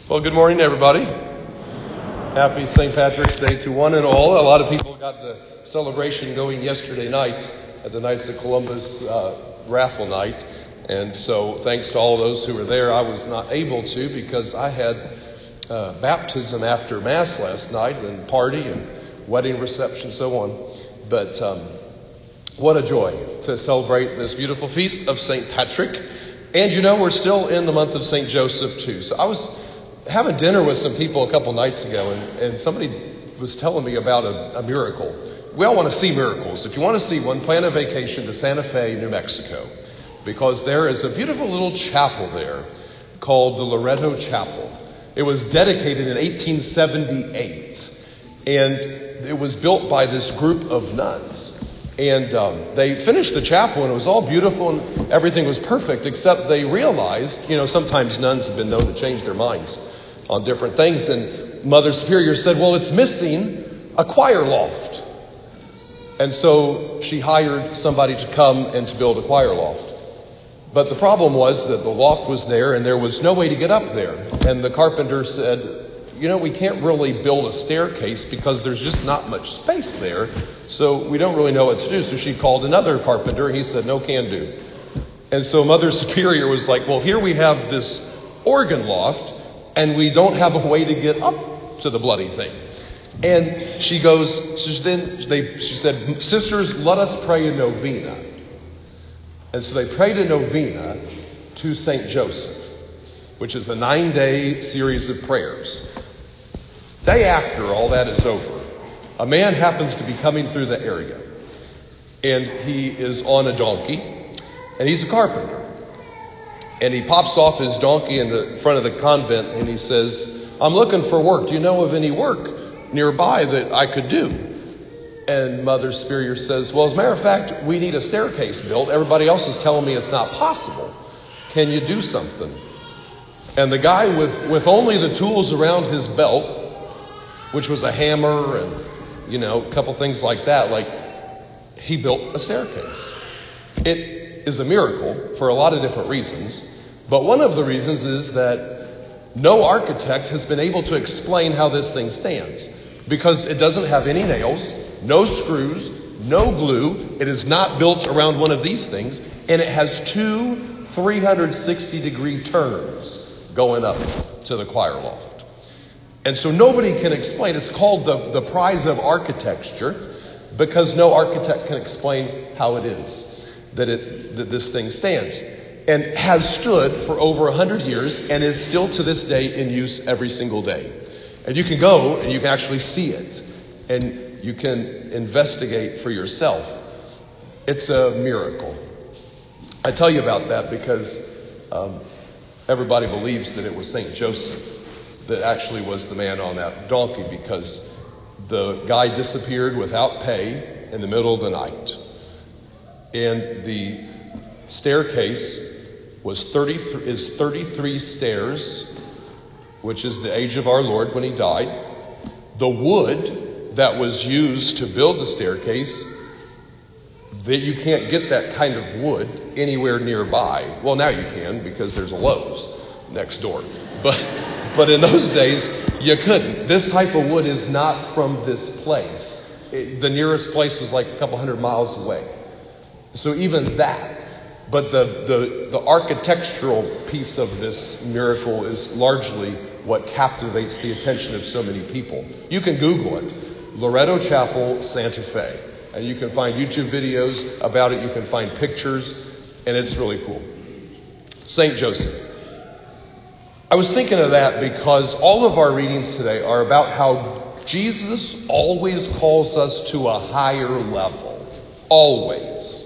Well, good morning, everybody. Happy St. Patrick's Day to one and all. A lot of people got the celebration going yesterday night at the Knights of Columbus raffle night. And so thanks to all those who were there. I was not able to because I had baptism after Mass last night and party and wedding reception and so on. But what a joy to celebrate this beautiful feast of St. Patrick. And you know, we're still in the month of St. Joseph too. So I was having dinner with some people a couple nights ago, and somebody was telling me about a miracle. We all want to see miracles. If you want to see one, plan a vacation to Santa Fe, New Mexico, because there is a beautiful little chapel there called the Loretto Chapel. It was dedicated in 1878, and it was built by this group of nuns. And they finished the chapel, and it was all beautiful, and everything was perfect, except they realized, sometimes nuns have been known to change their minds on different things. And Mother Superior said, well, it's missing a choir loft. And so she hired somebody to come and to build a choir loft. But the problem was that the loft was there, and there was no way to get up there. And the carpenter said, we can't really build a staircase because there's just not much space there. So we don't really know what to do. So she called another carpenter, and he said, no can do. And so Mother Superior was like, well, here we have this organ loft, and we don't have a way to get up to the bloody thing. And she said, sisters, let us pray a novena. And so they prayed a novena to St. Joseph, which is a 9-day series of prayers. Day after all that is over, a man happens to be coming through the area, and he is on a donkey, and he's a carpenter. And he pops off his donkey in the front of the convent, and he says, I'm looking for work. Do you know of any work nearby that I could do? And Mother Superior says, well, as a matter of fact, we need a staircase built. Everybody else is telling me it's not possible. Can you do something? And the guy with only the tools around his belt, which was a hammer and, a couple things like that, he built a staircase. It is a miracle for a lot of different reasons. But one of the reasons is that no architect has been able to explain how this thing stands, because it doesn't have any nails, no screws, no glue. It is not built around one of these things, and it has two 360-degree turns going up to the choir loft. And so nobody can explain. It's called the prize of architecture, because no architect can explain how it is that this thing stands, and has stood for over 100 years and is still to this day in use every single day. And you can go and you can actually see it, and you can investigate for yourself. It's a miracle. I tell you about that because everybody believes that it was St. Joseph that actually was the man on that donkey, because the guy disappeared without pay in the middle of the night. And the staircase is 33 stairs, which is the age of our Lord when he died. The wood that was used to build the staircase, that you can't get that kind of wood anywhere nearby. Well, now you can, because there's a Lowe's next door. But in those days, you couldn't. This type of wood is not from this place. The nearest place was like a couple hundred miles away. So even that, but the architectural piece of this miracle is largely what captivates the attention of so many people. You can Google it, Loretto Chapel, Santa Fe, and you can find YouTube videos about it. You can find pictures, and it's really cool. St. Joseph. I was thinking of that because all of our readings today are about how Jesus always calls us to a higher level. Always.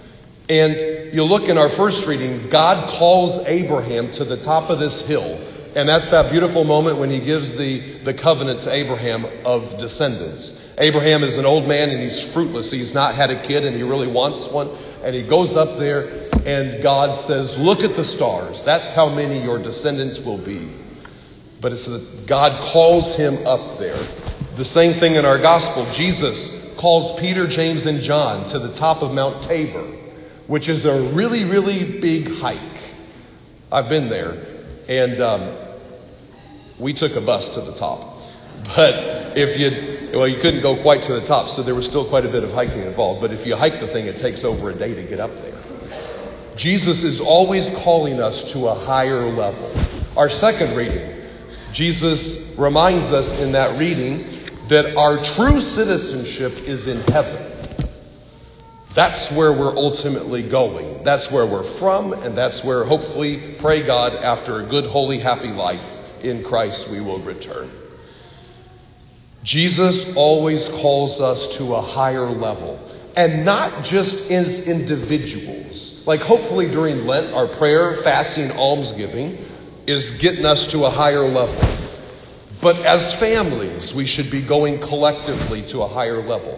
And you look in our first reading, God calls Abraham to the top of this hill. And that's that beautiful moment when he gives the covenant to Abraham of descendants. Abraham is an old man and he's fruitless. He's not had a kid and he really wants one. And he goes up there and God says, look at the stars. That's how many your descendants will be. But it's that God calls him up there. The same thing in our gospel. Jesus calls Peter, James, and John to the top of Mount Tabor, which is a really, really big hike. I've been there. And We took a bus to the top. But you couldn't go quite to the top, so there was still quite a bit of hiking involved. But if you hike the thing, it takes over a day to get up there. Jesus is always calling us to a higher level. Our second reading, Jesus reminds us in that reading that our true citizenship is in heaven. That's where we're ultimately going. That's where we're from, and that's where, hopefully, pray God, after a good, holy, happy life in Christ, we will return. Jesus always calls us to a higher level, and not just as individuals. Like hopefully during Lent, our prayer, fasting, almsgiving is getting us to a higher level. But as families, we should be going collectively to a higher level.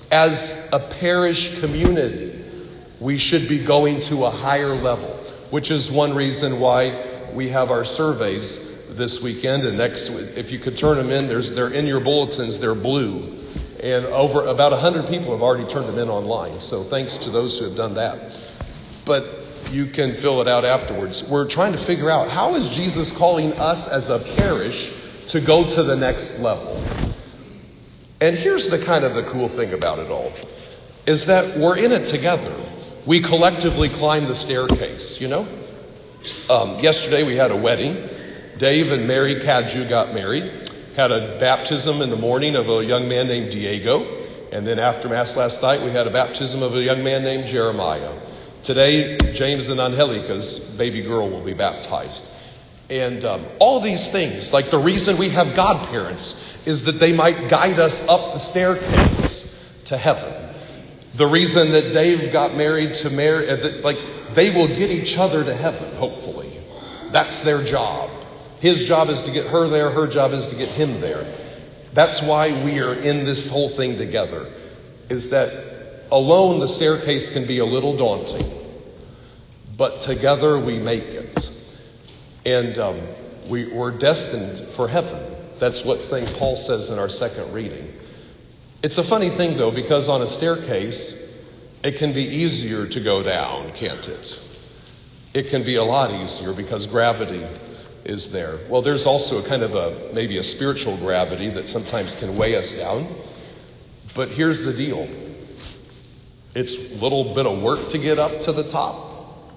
As a parish community, we should be going to a higher level, which is one reason why we have our surveys this weekend and next. If you could turn them in, they're in your bulletins. They're blue, and over about 100 people have already turned them in online. So thanks to those who have done that. But you can fill it out afterwards. We're trying to figure out, how is Jesus calling us as a parish to go to the next level? And here's the cool thing about it all, is that we're in it together. We collectively climb the staircase, Yesterday we had a wedding. Dave and Mary Kadju got married, had a baptism in the morning of a young man named Diego, and then after Mass last night we had a baptism of a young man named Jeremiah. Today, James and Angelica's baby girl will be baptized. And all these things, like the reason we have godparents is that they might guide us up the staircase to heaven. The reason that Dave got married to Mary, they will get each other to heaven, hopefully. That's their job. His job is to get her there. Her job is to get him there. That's why we are in this whole thing together, is that alone the staircase can be a little daunting, but together we make it. And we're destined for heaven. That's what St. Paul says in our second reading. It's a funny thing, though, because on a staircase, it can be easier to go down, can't it? It can be a lot easier because gravity is there. Well, there's also maybe a spiritual gravity that sometimes can weigh us down. But here's the deal. It's a little bit of work to get up to the top,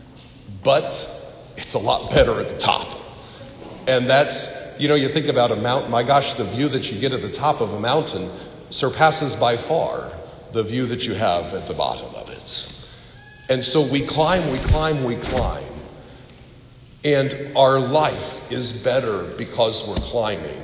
but it's a lot better at the top. And that's, you think about a mountain. My gosh, the view that you get at the top of a mountain surpasses by far the view that you have at the bottom of it. And so we climb. And our life is better because we're climbing.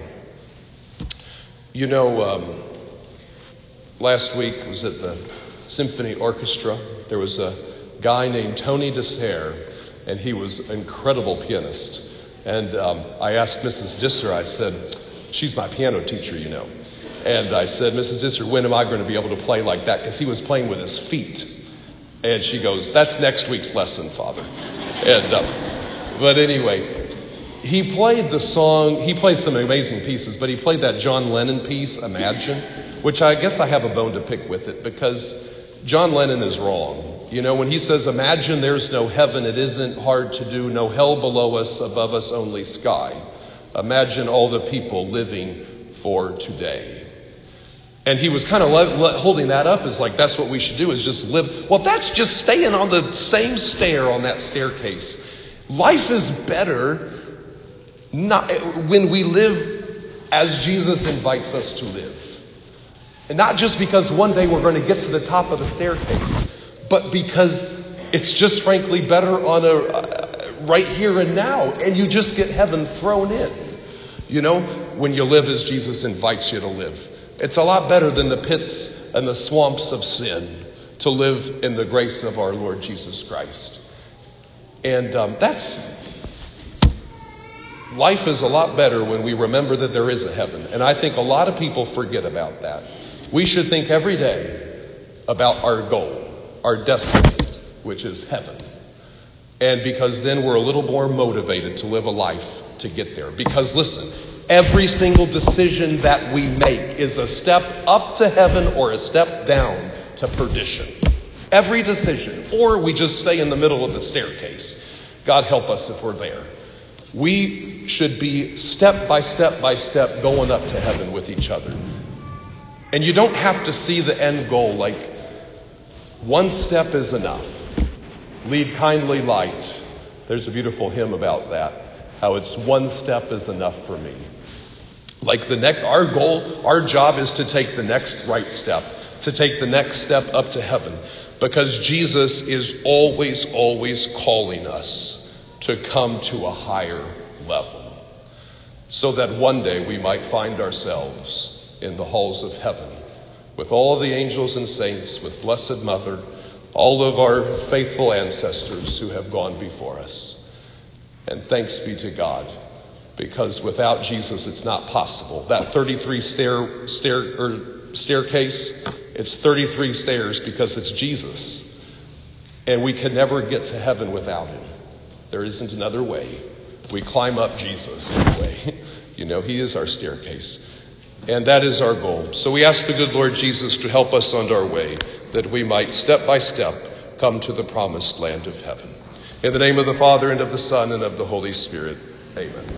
Last week I was at the symphony orchestra. There was a guy named Tony Dessert, and he was an incredible pianist. And I asked Mrs. Disser, I said, she's my piano teacher, And I said, Mrs. Disser, when am I going to be able to play like that? Because he was playing with his feet. And she goes, that's next week's lesson, Father. And but anyway, he played the song. He played some amazing pieces, but he played that John Lennon piece, Imagine, which I guess I have a bone to pick with it, because John Lennon is wrong. When he says, imagine there's no heaven, it isn't hard to do. No hell below us, above us only sky. Imagine all the people living for today. And he was kind of holding that up as like, that's what we should do, is just live. Well, that's just staying on the same stair on that staircase. Life is better when we live as Jesus invites us to live. And not just because one day we're going to get to the top of the staircase, but because it's just frankly better on a right here and now, and you just get heaven thrown in. When you live as Jesus invites you to live. It's a lot better than the pits and the swamps of sin to live in the grace of our Lord Jesus Christ. And life is a lot better when we remember that there is a heaven. And I think a lot of people forget about that. We should think every day about our goal, our destiny, which is heaven. And because then we're a little more motivated to live a life to get there. Because listen, every single decision that we make is a step up to heaven or a step down to perdition. Every decision. Or we just stay in the middle of the staircase. God help us if we're there. We should be step by step by step going up to heaven with each other. And you don't have to see the end goal, like one step is enough. Lead kindly light. There's a beautiful hymn about that, how it's one step is enough for me. Like our goal, our job is to take the next right step, to take the next step up to heaven, because Jesus is always, always calling us to come to a higher level, so that one day we might find ourselves in the halls of heaven with all the angels and saints, with Blessed Mother, all of our faithful ancestors who have gone before us. And thanks be to God, because without Jesus it's not possible. That 33 staircase, it's 33 stairs because it's Jesus. And we can never get to heaven without him. There isn't another way. We climb up Jesus anyway. He is our staircase. And that is our goal. So we ask the good Lord Jesus to help us on our way, that we might step by step come to the promised land of heaven. In the name of the Father, and of the Son, and of the Holy Spirit. Amen.